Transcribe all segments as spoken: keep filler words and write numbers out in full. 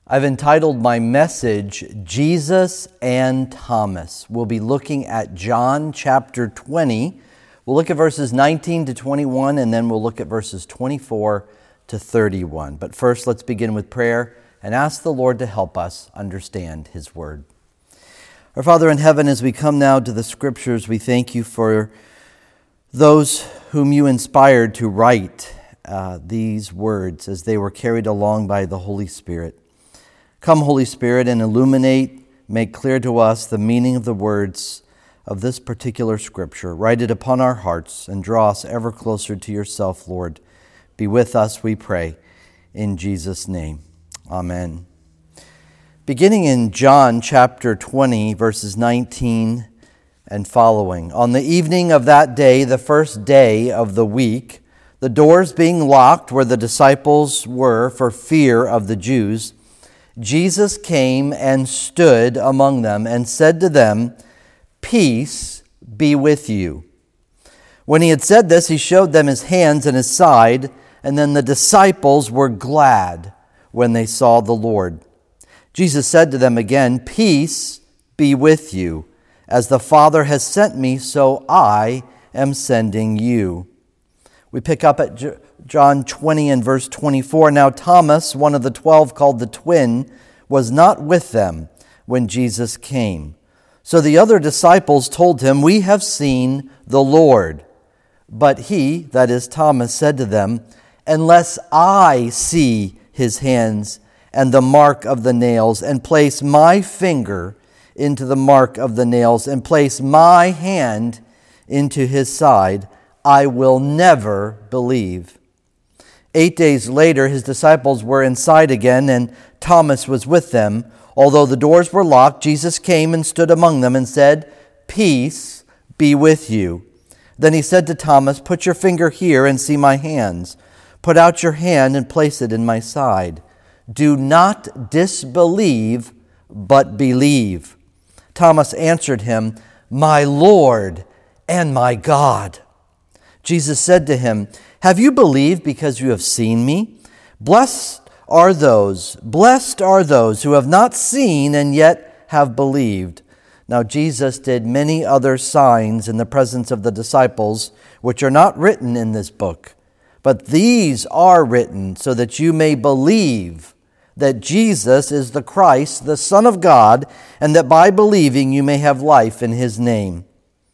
I've entitled my message, Jesus and Thomas. We'll be looking at John chapter twenty. We'll look at verses nineteen to twenty-one, and then we'll look at verses twenty-four to thirty-one. But first, let's begin with prayer and ask the Lord to help us understand His Word. Our Father in heaven, as we come now to the Scriptures, we thank you for those whom you inspired to write uh, these words as they were carried along by the Holy Spirit. Come, Holy Spirit, and illuminate, make clear to us the meaning of the words of this particular Scripture. Write it upon our hearts and draw us ever closer to yourself, Lord. Be with us, we pray, in Jesus' name. Amen. Beginning in John chapter twenty, verses nineteen and following. On the evening of that day, the first day of the week, the doors being locked where the disciples were for fear of the Jews, Jesus came and stood among them and said to them, "Peace be with you." When he had said this, he showed them his hands and his side, and then the disciples were glad when they saw the Lord. Jesus said to them again, "Peace be with you. As the Father has sent me, so I am sending you." We pick up at John twenty and verse twenty-four. Now Thomas, one of the twelve called the twin, was not with them when Jesus came. So the other disciples told him, "We have seen the Lord." But he, that is Thomas, said to them, "Unless I see his hands and the mark of the nails, and place my finger into the mark of the nails, and place my hand into his side, I will never believe." Eight days later, his disciples were inside again, and Thomas was with them. Although the doors were locked, Jesus came and stood among them and said, "Peace be with you." Then he said to Thomas, "Put your finger here and see my hands. Put out your hand and place it in my side. Do not disbelieve, but believe." Thomas answered him, "My Lord and my God." Jesus said to him, "Have you believed because you have seen me? Blessed are those, blessed are those who have not seen and yet have believed." Now Jesus did many other signs in the presence of the disciples, which are not written in this book. But these are written so that you may believe that Jesus is the Christ, the Son of God, and that by believing you may have life in his name.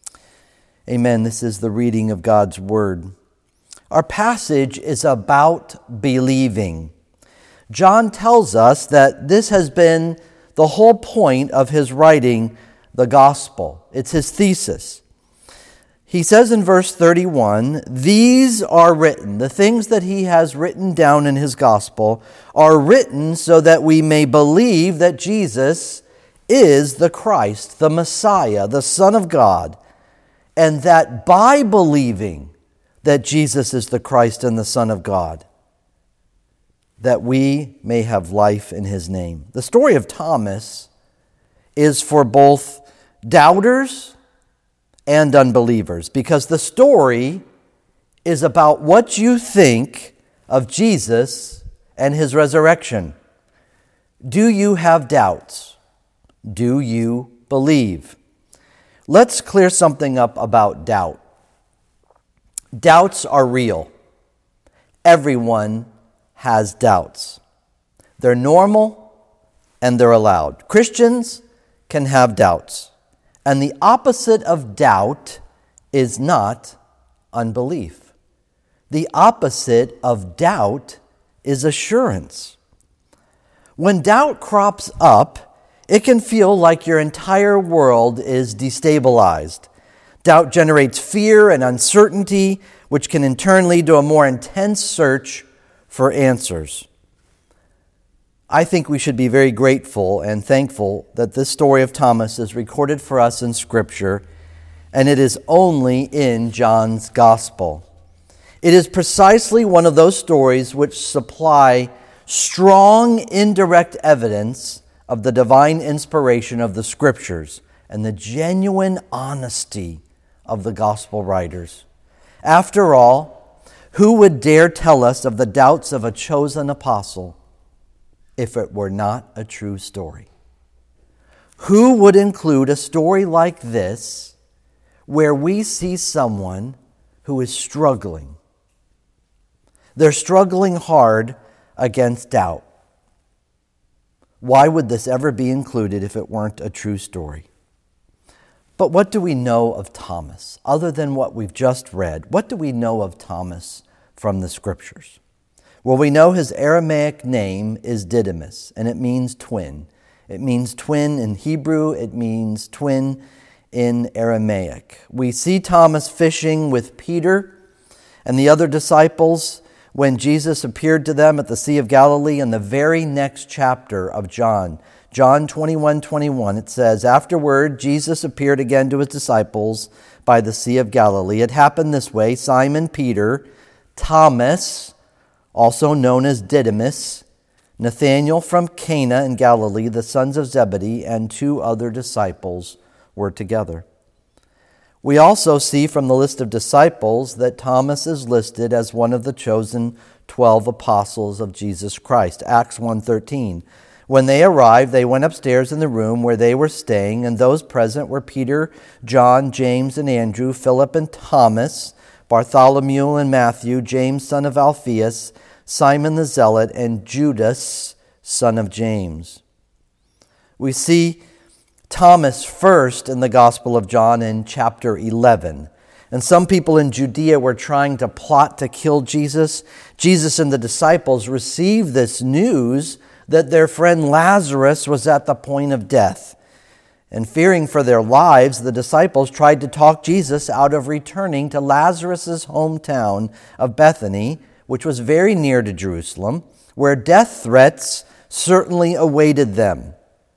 Amen. This is the reading of God's Word. Our passage is about believing. John tells us that this has been the whole point of his writing the gospel. It's his thesis. He says in verse thirty-one, "These are written," the things that he has written down in his gospel are written so that we may believe that Jesus is the Christ, the Messiah, the Son of God, and that by believing that Jesus is the Christ and the Son of God, that we may have life in his name. The story of Thomas is for both doubters and unbelievers, because the story is about what you think of Jesus and his resurrection. Do you have doubts? Do you believe? Let's clear something up about doubt. Doubts are real. Everyone has doubts. They're normal and they're allowed. Christians can have doubts. And the opposite of doubt is not unbelief. The opposite of doubt is assurance. When doubt crops up, it can feel like your entire world is destabilized. Doubt generates fear and uncertainty, which can in turn lead to a more intense search for answers. I think we should be very grateful and thankful that this story of Thomas is recorded for us in Scripture, and it is only in John's Gospel. It is precisely one of those stories which supply strong indirect evidence of the divine inspiration of the Scriptures and the genuine honesty of the Gospel writers. After all, who would dare tell us of the doubts of a chosen apostle? if it were not a true story? Who would include a story like this where we see someone who is struggling? They're struggling hard against doubt. Why would this ever be included if it weren't a true story? But what do we know of Thomas, other than what we've just read? What do we know of Thomas from the Scriptures? Well, we know his Aramaic name is Didymus, and it means twin. It means twin in Hebrew. It means twin in Aramaic. We see Thomas fishing with Peter and the other disciples when Jesus appeared to them at the Sea of Galilee in the very next chapter of John. John twenty-one twenty-one, it says, "Afterward, Jesus appeared again to his disciples by the Sea of Galilee. It happened this way: Simon Peter, Thomas, also known as Didymus, Nathanael from Cana in Galilee, the sons of Zebedee, and two other disciples were together." We also see from the list of disciples that Thomas is listed as one of the chosen twelve apostles of Jesus Christ. Acts one thirteen. When they arrived, they went upstairs in the room where they were staying, and those present were Peter, John, James, and Andrew, Philip and Thomas, Bartholomew and Matthew, James, son of Alphaeus, Simon the Zealot, and Judas, son of James. We see Thomas first in the Gospel of John in chapter eleven. And some people in Judea were trying to plot to kill Jesus. Jesus and the disciples received this news that their friend Lazarus was at the point of death. And fearing for their lives, the disciples tried to talk Jesus out of returning to Lazarus' hometown of Bethany, which was very near to Jerusalem, where death threats certainly awaited them.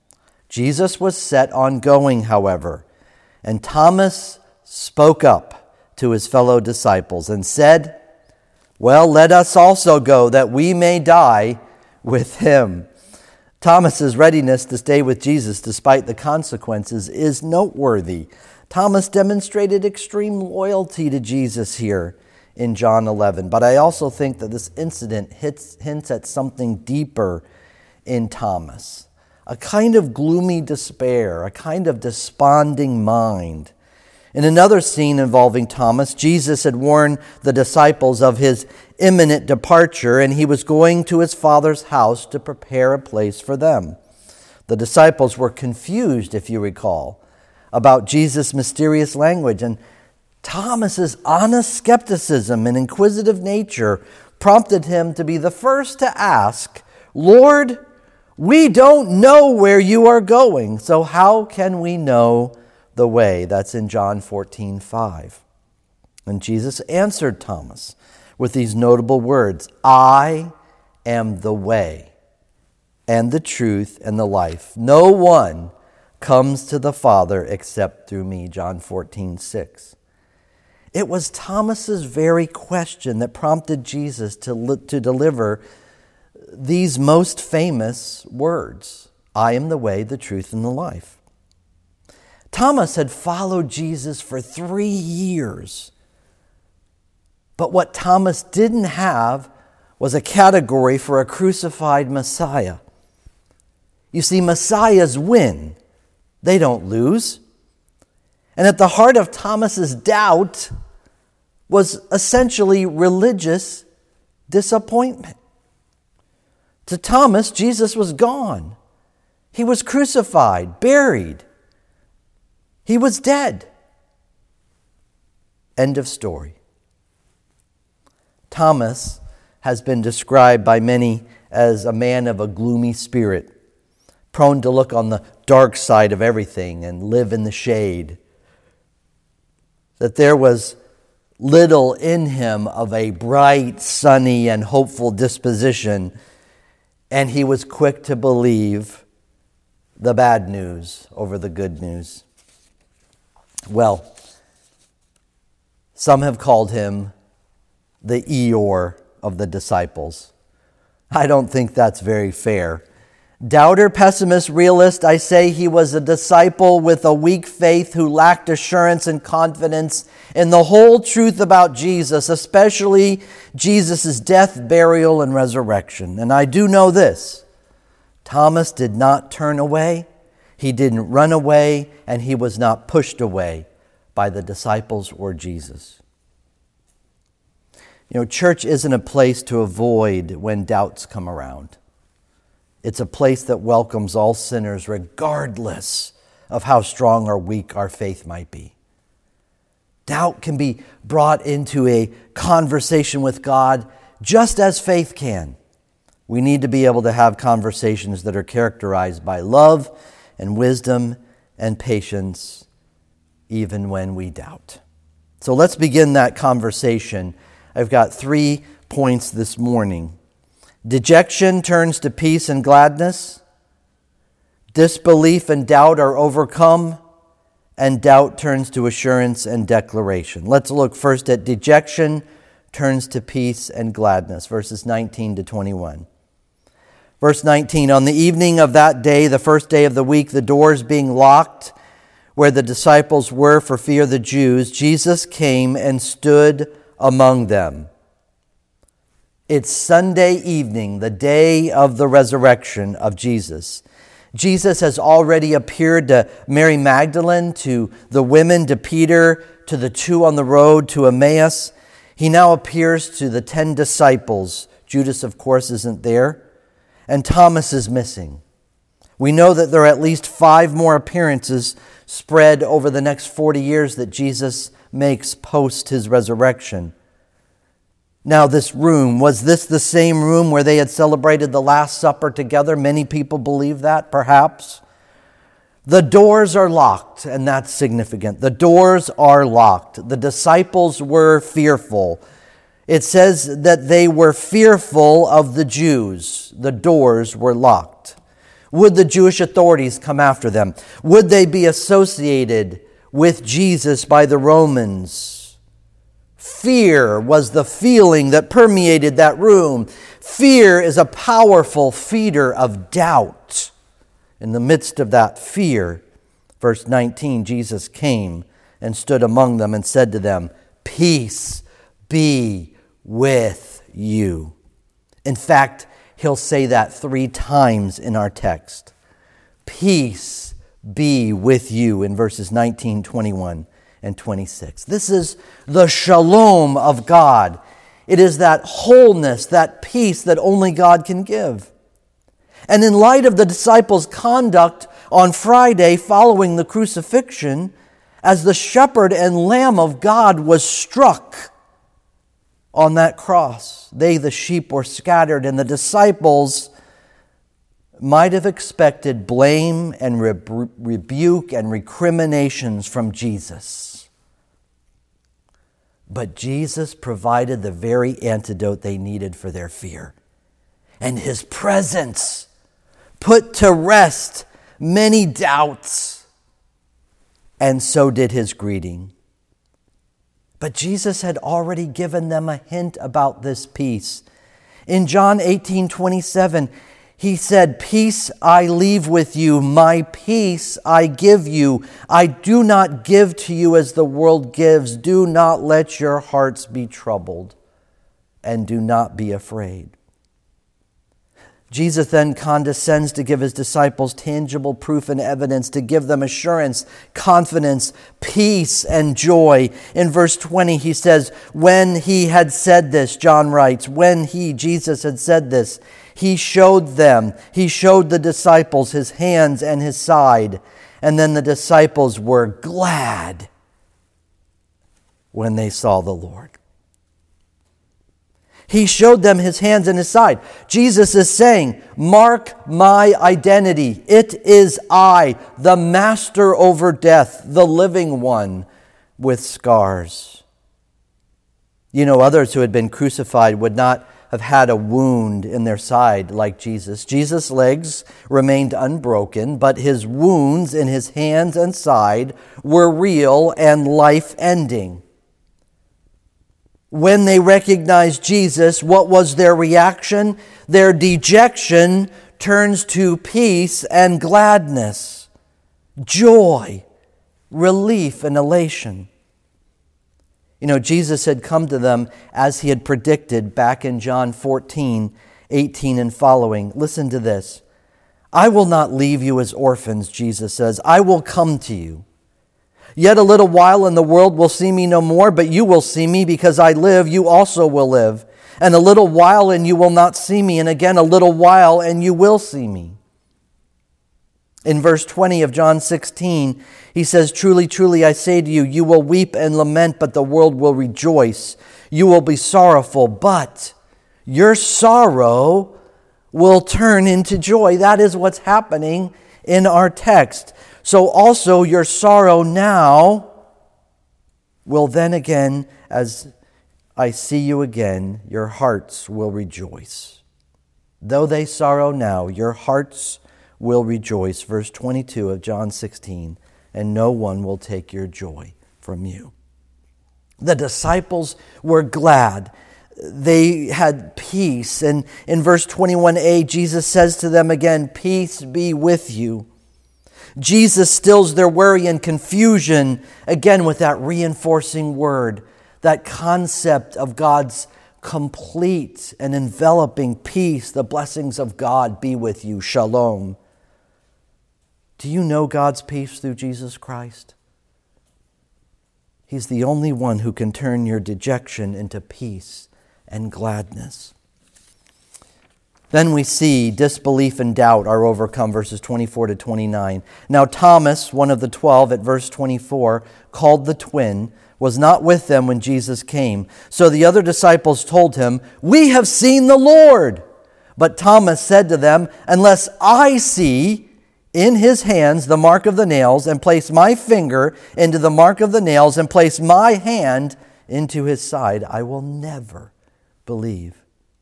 Jesus was set on going, however, and Thomas spoke up to his fellow disciples and said, "Well, let us also go, that we may die with him." Thomas's readiness to stay with Jesus despite the consequences is noteworthy. Thomas demonstrated extreme loyalty to Jesus here in John eleven. But I also think that this incident hits, hints at something deeper in Thomas. A kind of gloomy despair, a kind of desponding mind. In another scene involving Thomas, Jesus had warned the disciples of his imminent departure, and he was going to his Father's house to prepare a place for them. The disciples were confused, if you recall, about Jesus' mysterious language, and Thomas's honest skepticism and inquisitive nature prompted him to be the first to ask, "Lord, we don't know where you are going, so how can we know the way?" That's in John fourteen five. And Jesus answered Thomas with these notable words, "I am the way and the truth and the life. No one comes to the Father except through me." John fourteen six. It was Thomas's very question that prompted Jesus to, to deliver these most famous words, "I am the way, the truth, and the life." Thomas had followed Jesus for three years. But what Thomas didn't have was a category for a crucified Messiah. You see, Messiahs win. They don't lose. And at the heart of Thomas's doubt was essentially religious disappointment. To Thomas, Jesus was gone. He was crucified, buried. He was dead. End of story. Thomas has been described by many as a man of a gloomy spirit, prone to look on the dark side of everything and live in the shade. That there was little in him of a bright, sunny, and hopeful disposition, and he was quick to believe the bad news over the good news. Well, some have called him the Eeyore of the disciples. I don't think that's very fair. Doubter, pessimist, realist, I say he was a disciple with a weak faith who lacked assurance and confidence in the whole truth about Jesus, especially Jesus' death, burial, and resurrection. And I do know this, Thomas did not turn away, he didn't run away, and he was not pushed away by the disciples or Jesus. You know, church isn't a place to avoid when doubts come around. It's a place that welcomes all sinners regardless of how strong or weak our faith might be. Doubt can be brought into a conversation with God just as faith can. We need to be able to have conversations that are characterized by love and wisdom and patience, even when we doubt. So let's begin that conversation. I've got three points this morning. Dejection turns to peace and gladness. Disbelief and doubt are overcome. And doubt turns to assurance and declaration. Let's look first at dejection turns to peace and gladness, verses nineteen to twenty-one. Verse nineteen, on the evening of that day, the first day of the week, the doors being locked where the disciples were for fear of the Jews, Jesus came and stood among them. It's Sunday evening, the day of the resurrection of Jesus. Jesus has already appeared to Mary Magdalene, to the women, to Peter, to the two on the road to Emmaus. He now appears to the ten disciples. Judas, of course, isn't there. And Thomas is missing. We know that there are at least five more appearances spread over the next forty years that Jesus makes post his resurrection. Now, this room, was this the same room where they had celebrated the Last Supper together? Many people believe that, perhaps. The doors are locked, and that's significant. The doors are locked. The disciples were fearful. It says that they were fearful of the Jews. The doors were locked. Would the Jewish authorities come after them? Would they be associated with Jesus by the Romans? Fear was the feeling that permeated that room. Fear is a powerful feeder of doubt. In the midst of that fear, verse nineteen, Jesus came and stood among them and said to them, "Peace be with you." In fact, he'll say that three times in our text. Peace be with you in verses nineteen, twenty-one, and twenty-six. This is the shalom of God. It is that wholeness, that peace that only God can give. And in light of the disciples' conduct on Friday following the crucifixion, as the shepherd and lamb of God was struck on that cross, they, the sheep, were scattered, and the disciples might have expected blame and rebu- rebuke and recriminations from Jesus. But Jesus provided the very antidote they needed for their fear. And his presence put to rest many doubts, and so did his greeting. But Jesus had already given them a hint about this peace. In John eighteen twenty-seven, he said, "Peace I leave with you, my peace I give you. I do not give to you as the world gives. Do not let your hearts be troubled, and do not be afraid." Jesus then condescends to give his disciples tangible proof and evidence, to give them assurance, confidence, peace, and joy. In verse twenty, he says, when he had said this, John writes, when he, Jesus, had said this, he showed them, he showed the disciples his hands and his side. And then the disciples were glad when they saw the Lord. He showed them his hands and his side. Jesus is saying, mark my identity. It is I, the master over death, the living one with scars. You know, others who had been crucified would not have had a wound in their side like Jesus. Jesus' legs remained unbroken, but his wounds in his hands and side were real and life-ending. When they recognized Jesus, what was their reaction? Their dejection turns to peace and gladness, joy, relief, and elation. You know, Jesus had come to them as he had predicted back in John fourteen, eighteen and following. Listen to this. I will not leave you as orphans, Jesus says. I will come to you. Yet a little while and the world will see me no more, but you will see me because I live, you also will live. And a little while and you will not see me, and again a little while and you will see me. In verse twenty of John sixteen, he says, Truly, truly, I say to you, you will weep and lament, but the world will rejoice. You will be sorrowful, but your sorrow will turn into joy. That is what's happening in our text. So also your sorrow now will then again, as I see you again, your hearts will rejoice. Though they sorrow now, your hearts will rejoice. Verse twenty-two of John sixteen, and no one will take your joy from you. The disciples were glad. They had peace. And in verse twenty-one a, Jesus says to them again, peace be with you. Jesus stills their worry and confusion again with that reinforcing word, that concept of God's complete and enveloping peace. The blessings of God be with you. Shalom. Do you know God's peace through Jesus Christ? He's the only one who can turn your dejection into peace and gladness. Then we see disbelief and doubt are overcome, verses twenty-four to twenty-nine. Now Thomas, one of the twelve, at verse twenty-four, called the twin, was not with them when Jesus came. So the other disciples told him, We have seen the Lord. But Thomas said to them, Unless I see in his hands the mark of the nails, and place my finger into the mark of the nails, and place my hand into his side, I will never believe.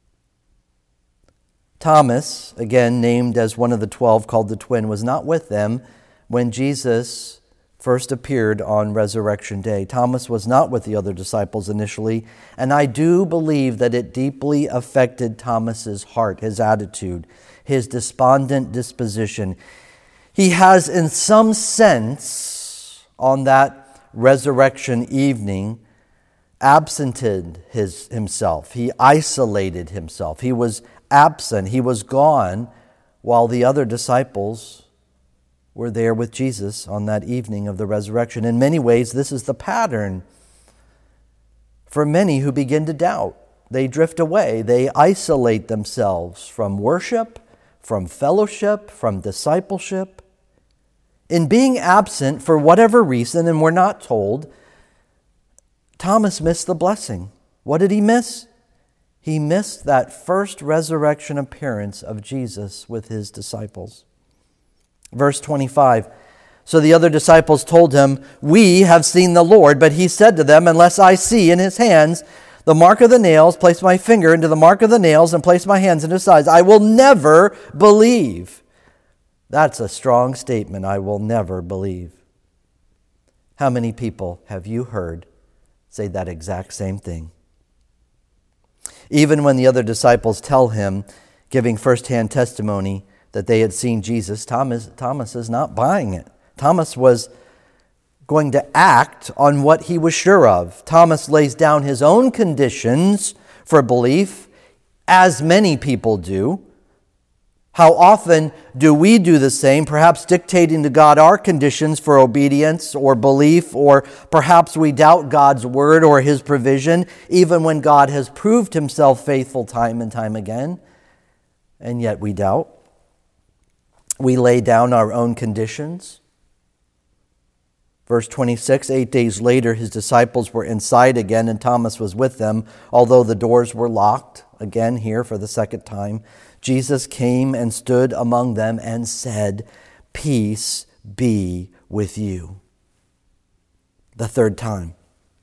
Thomas, again named as one of the twelve, called the twin, was not with them when Jesus first appeared on Resurrection Day. Thomas was not with the other disciples initially, and I do believe that it deeply affected Thomas's heart, his attitude, his despondent disposition. He has, in some sense, on that resurrection evening, absented his, himself. He isolated himself. He was absent. He was gone while the other disciples were there with Jesus on that evening of the resurrection. In many ways, this is the pattern for many who begin to doubt. They drift away. They isolate themselves from worship, from fellowship, from discipleship. In being absent for whatever reason, and we're not told, Thomas missed the blessing. What did he miss? He missed that first resurrection appearance of Jesus with his disciples. Verse twenty-five, so the other disciples told him, We have seen the Lord. But he said to them, Unless I see in his hands the mark of the nails, place my finger into the mark of the nails, and place my hands in his sides, I will never believe. That's a strong statement. I will never believe. How many people have you heard say that exact same thing? Even when the other disciples tell him, giving firsthand testimony that they had seen Jesus, Thomas, Thomas is not buying it. Thomas was going to act on what he was sure of. Thomas lays down his own conditions for belief, as many people do. How often do we do the same, perhaps dictating to God our conditions for obedience or belief, or perhaps we doubt God's word or his provision, even when God has proved himself faithful time and time again, and yet we doubt. We lay down our own conditions. Verse twenty-six, eight days later, his disciples were inside again, and Thomas was with them, although the doors were locked. Again here for the second time. Jesus came and stood among them and said, Peace be with you. The third time.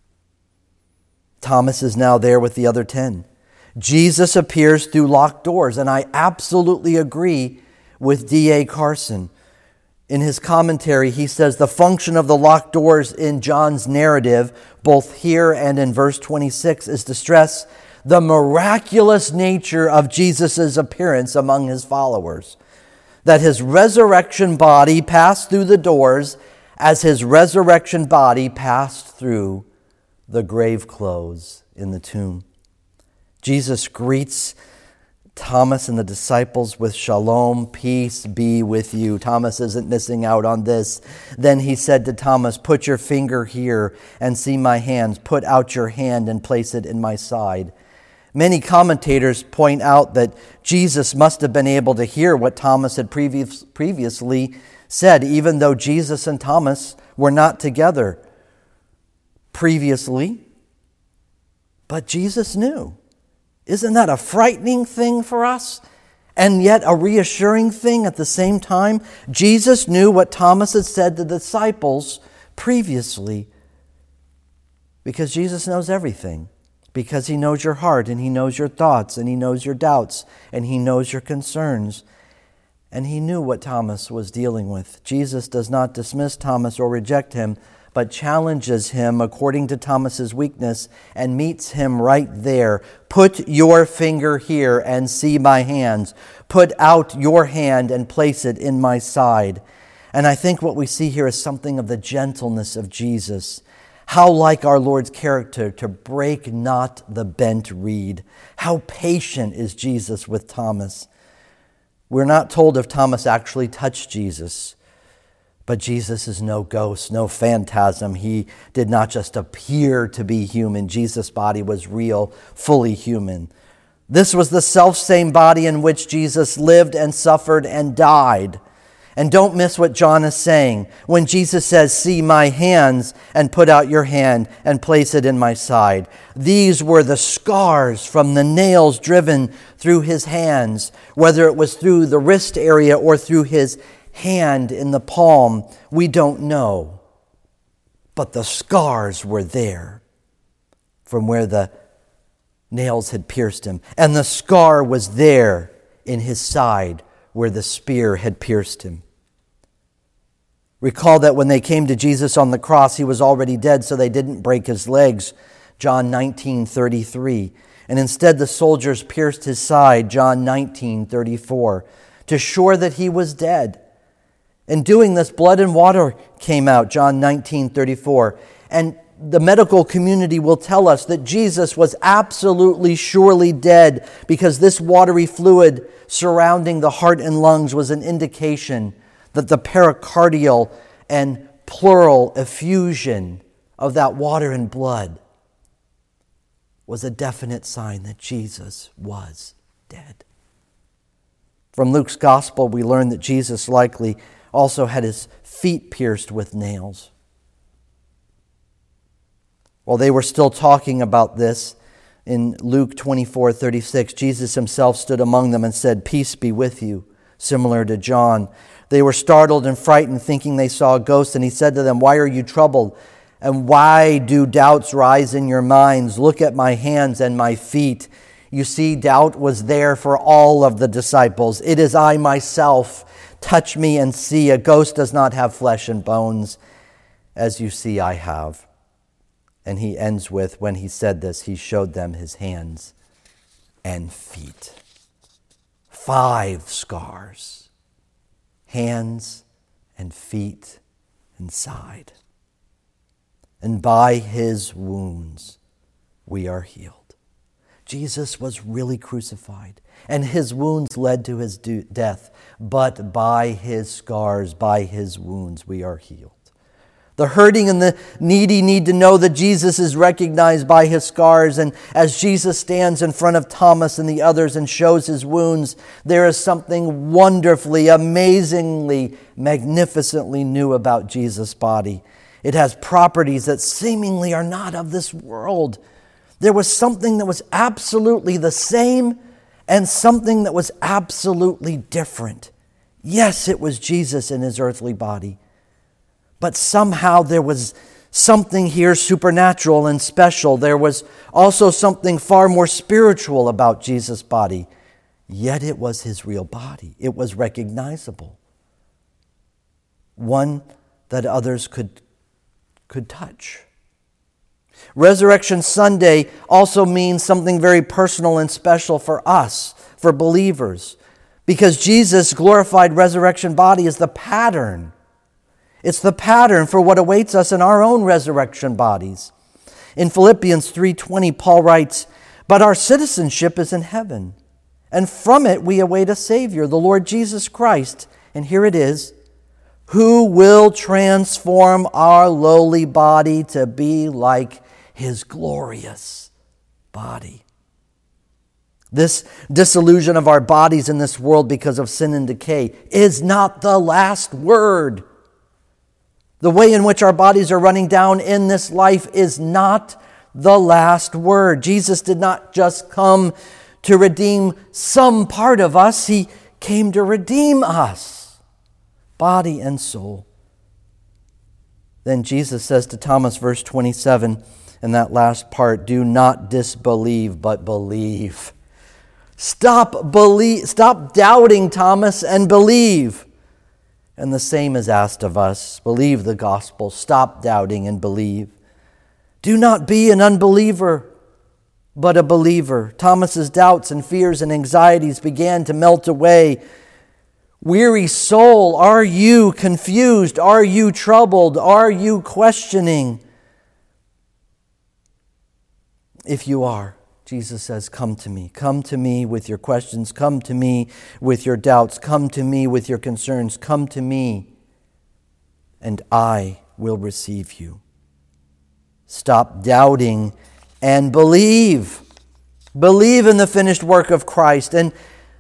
Thomas is now there with the other ten. Jesus appears through locked doors, and I absolutely agree with D A Carson. In his commentary, he says the function of the locked doors in John's narrative, both here and in verse twenty-six, is to stress the miraculous nature of Jesus' appearance among his followers. That his resurrection body passed through the doors as his resurrection body passed through the grave clothes in the tomb. Jesus greets Thomas and the disciples with shalom, peace be with you. Thomas isn't missing out on this. Then he said to Thomas, put your finger here and see my hands. Put out your hand and place it in my side. Many commentators point out that Jesus must have been able to hear what Thomas had previous, previously said, even though Jesus and Thomas were not together previously. But Jesus knew. Isn't that a frightening thing for us? And yet a reassuring thing at the same time? Jesus knew what Thomas had said to the disciples previously. Because Jesus knows everything. Because he knows your heart, and he knows your thoughts, and he knows your doubts, and he knows your concerns. And he knew what Thomas was dealing with. Jesus does not dismiss Thomas or reject him, but challenges him according to Thomas's weakness and meets him right there. Put your finger here and see my hands. Put out your hand and place it in my side. And I think what we see here is something of the gentleness of Jesus. How like our Lord's character, to break not the bent reed. How patient is Jesus with Thomas. We're not told if Thomas actually touched Jesus. But Jesus is no ghost, no phantasm. He did not just appear to be human. Jesus' body was real, fully human. This was the selfsame body in which Jesus lived and suffered and died. And don't miss what John is saying. When Jesus says, see my hands and put out your hand and place it in my side. These were the scars from the nails driven through his hands, whether it was through the wrist area or through his hand in the palm, we don't know. But the scars were there from where the nails had pierced him. And the scar was there in his side where the spear had pierced him. Recall that when they came to Jesus on the cross, he was already dead, so they didn't break his legs. John nineteen thirty-three. And instead the soldiers pierced his side. John nineteen thirty-four. To show that he was dead. In doing this, blood and water came out, John nineteen thirty-four. And the medical community will tell us that Jesus was absolutely surely dead because this watery fluid surrounding the heart and lungs was an indication that the pericardial and pleural effusion of that water and blood was a definite sign that Jesus was dead. From Luke's gospel, we learn that Jesus likely also had his feet pierced with nails. While they were still talking about this, in Luke twenty-four thirty-six, Jesus himself stood among them and said, peace be with you, similar to John. They were startled and frightened, thinking they saw a ghost, and he said to them, why are you troubled? And why do doubts rise in your minds? Look at my hands and my feet. You see, doubt was there for all of the disciples. It is I myself. Touch me and see. A ghost does not have flesh and bones, as you see I have. And he ends with, when he said this, he showed them his hands and feet. Five scars. Hands and feet and side. And by his wounds we are healed. Jesus was really crucified, and his wounds led to his death. But by his scars, by his wounds, we are healed. The hurting and the needy need to know that Jesus is recognized by his scars. And as Jesus stands in front of Thomas and the others and shows his wounds, there is something wonderfully, amazingly, magnificently new about Jesus' body. It has properties that seemingly are not of this world. There was something that was absolutely the same and something that was absolutely different. Yes, it was Jesus in his earthly body. But somehow there was something here supernatural and special. There was also something far more spiritual about Jesus' body. Yet it was his real body. It was recognizable. One that others could, could touch. Resurrection Sunday also means something very personal and special for us, for believers, because Jesus' glorified resurrection body is the pattern. It's the pattern for what awaits us in our own resurrection bodies. In Philippians three twenty, Paul writes, "But our citizenship is in heaven, And from it we await a Savior, the Lord Jesus Christ. And here it is, who will transform our lowly body to be like His glorious body. This disillusion of our bodies in this world because of sin and decay is not the last word. The way in which our bodies are running down in this life is not the last word. Jesus did not just come to redeem some part of us. He came to redeem us, body and soul. Then Jesus says to Thomas, verse twenty-seven, in that last part, do not disbelieve, but believe. Stop believe, stop doubting, Thomas, and believe. And the same is asked of us. Believe the gospel. Stop doubting and believe. Do not be an unbeliever, but a believer. Thomas's doubts and fears and anxieties began to melt away. Weary soul, are you confused? Are you troubled? Are you questioning? If you are, Jesus says, come to me. Come to me with your questions. Come to me with your doubts. Come to me with your concerns. Come to me, and I will receive you. Stop doubting and believe. Believe in the finished work of Christ. And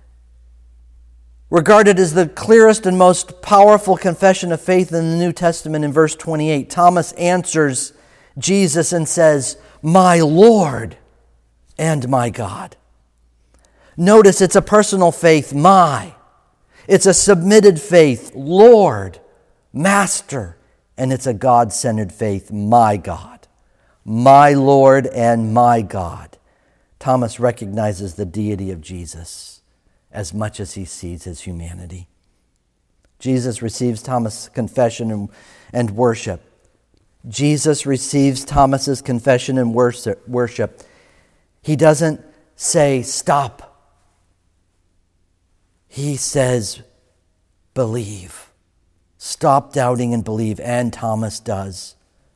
regarded as the clearest and most powerful confession of faith in the New Testament, in verse twenty-eight, Thomas answers Jesus and says, my Lord and my God. Notice it's a personal faith, my. It's a submitted faith, Lord, Master. And it's a God-centered faith, my God. My Lord and my God. Thomas recognizes the deity of Jesus as much as he sees his humanity. Jesus receives Thomas' confession and, and worship. Jesus receives Thomas's confession and worship. He doesn't say, stop. He says, believe. Stop doubting and believe. And Thomas does.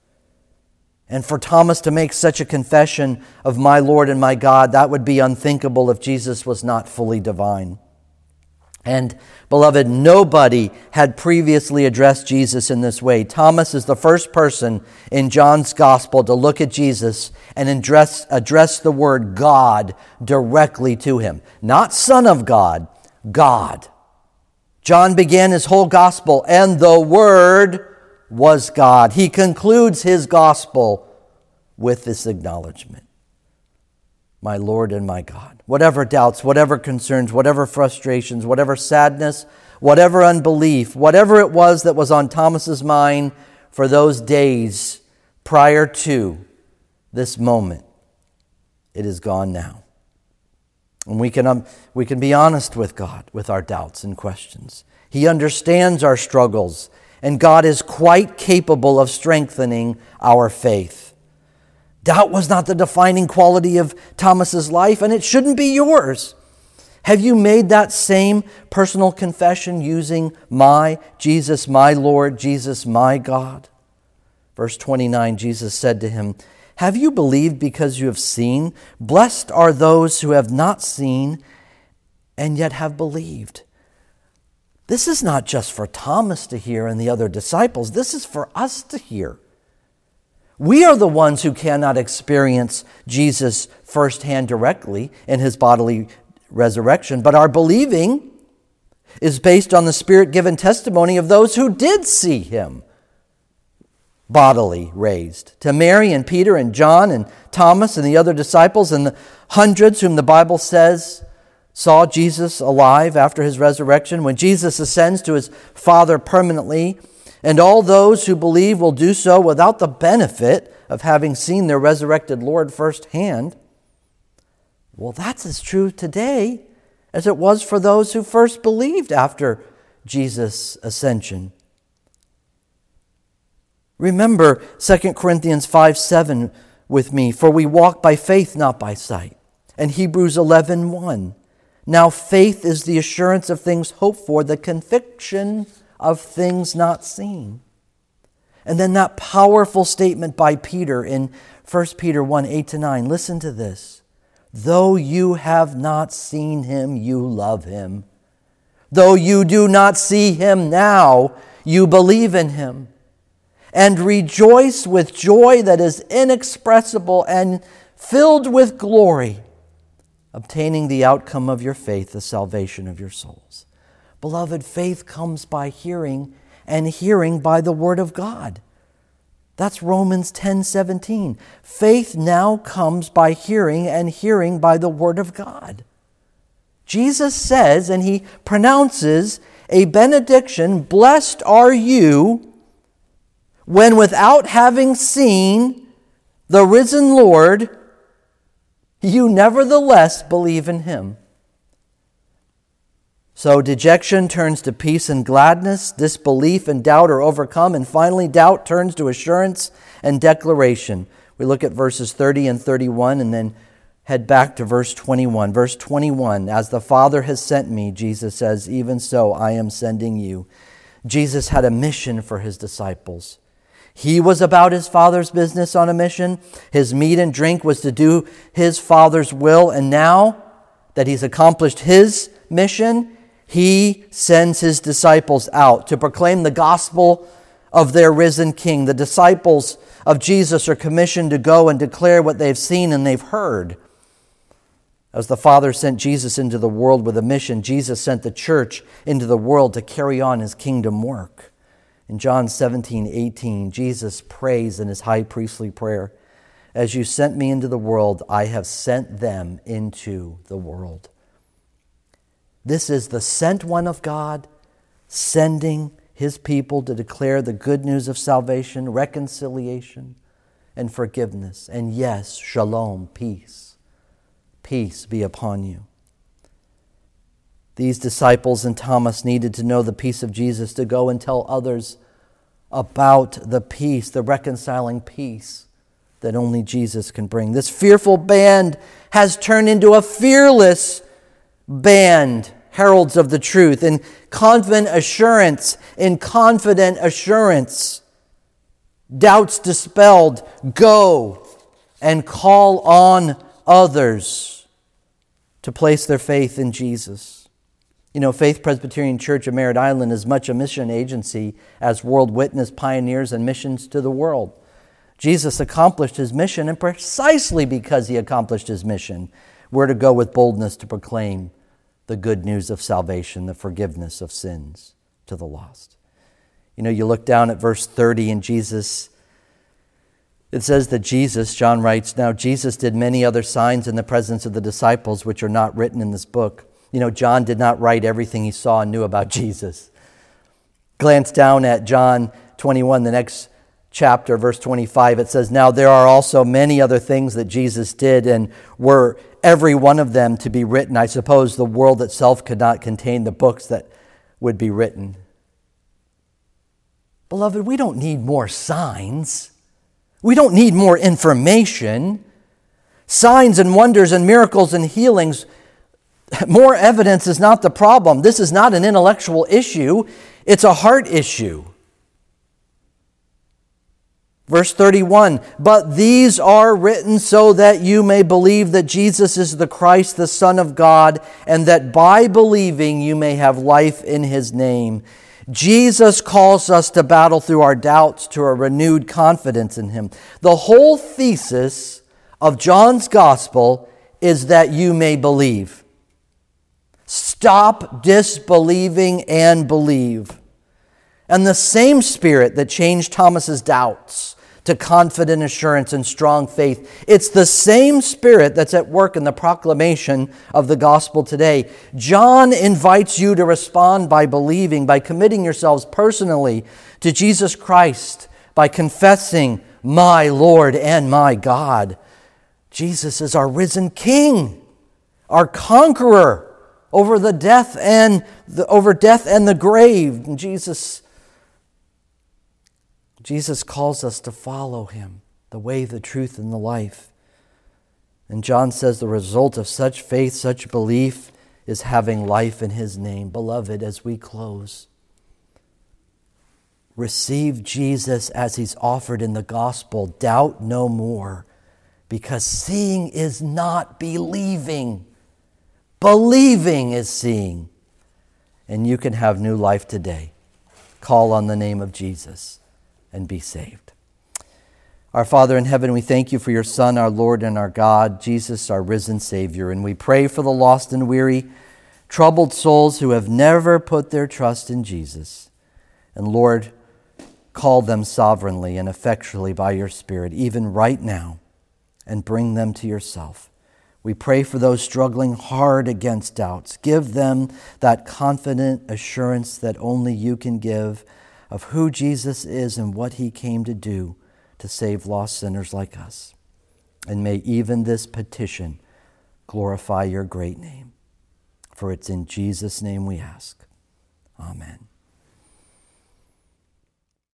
And for Thomas to make such a confession of my Lord and my God, that would be unthinkable if Jesus was not fully divine. And, beloved, nobody had previously addressed Jesus in this way. Thomas is the first person in John's gospel to look at Jesus and address, address the word God directly to him. Not Son of God, God. John began his whole gospel, and the Word was God. He concludes his gospel with this acknowledgement. My Lord and my God. Whatever doubts, whatever concerns, whatever frustrations, whatever sadness, whatever unbelief, whatever it was that was on Thomas's mind for those days prior to this moment, it is gone now. And we can, um, we can be honest with God with our doubts and questions. He understands our struggles, and God is quite capable of strengthening our faith. Doubt was not the defining quality of Thomas's life, and it shouldn't be yours. Have you made that same personal confession using my Jesus, my Lord, Jesus, my God? Verse twenty-nine, Jesus said to him, have you believed because you have seen? Blessed are those who have not seen and yet have believed. This is not just for Thomas to hear and the other disciples. This is for us to hear. We are the ones who cannot experience Jesus firsthand directly in his bodily resurrection, but our believing is based on the Spirit-given testimony of those who did see him bodily raised. To Mary and Peter and John and Thomas and the other disciples and the hundreds whom the Bible says saw Jesus alive after his resurrection, when Jesus ascends to his Father permanently, and all those who believe will do so without the benefit of having seen their resurrected Lord firsthand. Well, that's as true today as it was for those who first believed after Jesus' ascension. Remember Second Corinthians five seven with me, for we walk by faith, not by sight. And Hebrews eleven one. Now faith is the assurance of things hoped for, the conviction of things not seen. And then that powerful statement by Peter in First Peter one eight to nine. Listen to this. though you have not seen him, you love him. Though you do not see him now, you believe in him, and rejoice with joy that is inexpressible and filled with glory, obtaining the outcome of your faith, the salvation of your souls. Beloved, faith comes by hearing, and hearing by the word of God. That's Romans ten seventeen. Faith now comes by hearing, and hearing by the word of God. Jesus says, and he pronounces a benediction, "Blessed are you when without having seen the risen Lord, you nevertheless believe in him." So dejection turns to peace and gladness, disbelief and doubt are overcome, and finally doubt turns to assurance and declaration. We look at verses thirty and thirty-one and then head back to verse twenty-one. Verse twenty-one, "As the Father has sent me," Jesus says, "even so I am sending you." Jesus had a mission for his disciples. He was about his Father's business on a mission. His meat and drink was to do his Father's will. And now that he's accomplished his mission, he sends his disciples out to proclaim the gospel of their risen King. The disciples of Jesus are commissioned to go and declare what they've seen and they've heard. As the Father sent Jesus into the world with a mission, Jesus sent the church into the world to carry on his kingdom work. In John seventeen eighteen, Jesus prays in his high priestly prayer, "As you sent me into the world, I have sent them into the world." This is the sent one of God, sending his people to declare the good news of salvation, reconciliation, and forgiveness. And yes, shalom, peace. Peace be upon you. These disciples and Thomas needed to know the peace of Jesus to go and tell others about the peace, the reconciling peace that only Jesus can bring. This fearful band has turned into a fearless band, heralds of the truth, in confident assurance, in confident assurance. Doubts dispelled, go and call on others to place their faith in Jesus. You know, Faith Presbyterian Church of Merritt Island is much a mission agency as World Witness pioneers and missions to the world. Jesus accomplished his mission, and precisely because he accomplished his mission, we're to go with boldness to proclaim the good news of salvation, the forgiveness of sins to the lost. You know, you look down at verse thirty and Jesus, it says that Jesus, John writes, "Now Jesus did many other signs in the presence of the disciples, which are not written in this book." You know, John did not write everything he saw and knew about Jesus. Glance down at John twenty-one, the next chapter, verse twenty-five. It says, "Now there are also many other things that Jesus did, and were every one of them to be written, I suppose the world itself could not contain the books that would be written." Beloved, we don't need more signs. We don't need more information. Signs and wonders and miracles and healings, more evidence is not the problem. This is not an intellectual issue. It's a heart issue. Verse thirty-one, "But these are written so that you may believe that Jesus is the Christ, the Son of God, and that by believing you may have life in his name." Jesus calls us to battle through our doubts to a renewed confidence in him. The whole thesis of John's gospel is that you may believe. Stop disbelieving and believe. And the same Spirit that changed Thomas's doubts to confident assurance and strong faith, it's the same Spirit that's at work in the proclamation of the gospel today. John invites you to respond by believing, by committing yourselves personally to Jesus Christ, by confessing, "My Lord and my God." Jesus is our risen King, our conqueror over the death and the, over death and the grave. And Jesus Jesus calls us to follow him, the way, the truth, and the life. And John says the result of such faith, such belief, is having life in his name. Beloved, as we close, receive Jesus as he's offered in the gospel. Doubt no more, because seeing is not believing. Believing is seeing. And you can have new life today. Call on the name of Jesus and be saved. Our Father in heaven, we thank you for your Son, our Lord and our God, Jesus, our risen Savior. And we pray for the lost and weary, troubled souls who have never put their trust in Jesus. And Lord, call them sovereignly and effectually by your Spirit, even right now, and bring them to yourself. We pray for those struggling hard against doubts. Give them that confident assurance that only you can give of who Jesus is and what he came to do to save lost sinners like us. And may even this petition glorify your great name. For it's in Jesus' name we ask. Amen.